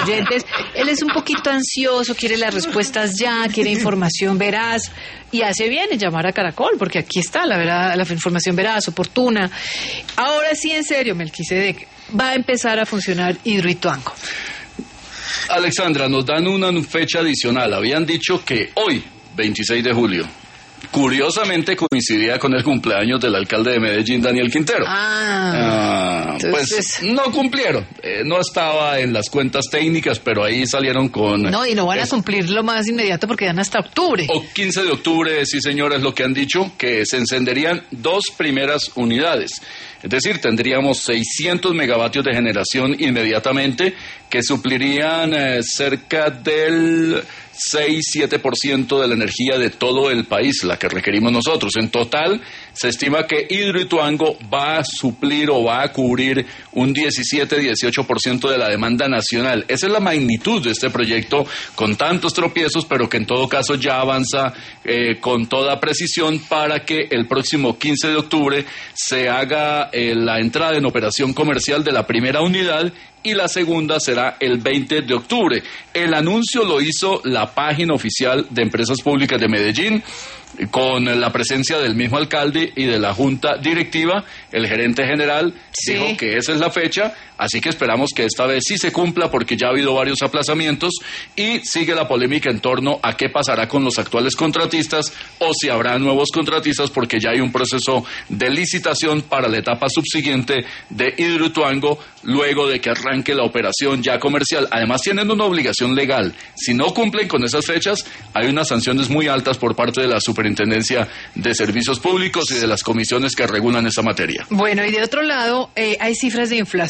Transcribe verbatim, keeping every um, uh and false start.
oyentes, él es un poquito ansioso, quiere las respuestas ya, quiere información veraz, y hace bien en llamar a Caracol, porque aquí está la verdad, la información veraz, oportuna. Ahora sí, en serio, Melquisedec, va a empezar a funcionar Hidroituango. Alexandra, nos dan una fecha adicional. Habían dicho que hoy, veintiséis de julio, curiosamente coincidía con el cumpleaños del alcalde de Medellín, Daniel Quintero. Ah, ah entonces... Pues no cumplieron, eh, no estaba en las cuentas técnicas, pero ahí salieron con... No, y no van es, a cumplir lo más inmediato porque dan hasta octubre. O quince de octubre, sí señora, es lo que han dicho, que se encenderían dos primeras unidades. Es decir, tendríamos seiscientos megavatios de generación inmediatamente, que suplirían eh, cerca del seis a siete por ciento de la energía de todo el país, la que requerimos nosotros. En total, se estima que Hidroituango va a suplir o va a cubrir un diecisiete a dieciocho por ciento de la demanda nacional. Esa es la magnitud de este proyecto, con tantos tropiezos, pero que en todo caso ya avanza eh, con toda precisión para que el próximo quince de octubre se haga eh, la entrada en operación comercial de la primera unidad, y la segunda será el veinte de octubre. El anuncio lo hizo la página oficial de Empresas Públicas de Medellín, con la presencia del mismo alcalde y de la junta directiva. El gerente general sí dijo que esa es la fecha, así que esperamos que esta vez sí se cumpla, porque ya ha habido varios aplazamientos y sigue la polémica en torno a qué pasará con los actuales contratistas o si habrá nuevos contratistas, porque ya hay un proceso de licitación para la etapa subsiguiente de Hidroituango luego de que arranque la operación ya comercial. Además tienen una obligación legal. Si no cumplen con esas fechas, hay unas sanciones muy altas por parte de la Superintendencia de Servicios Públicos y de las comisiones que regulan esta materia. Bueno, y de otro lado, eh, hay cifras de inflación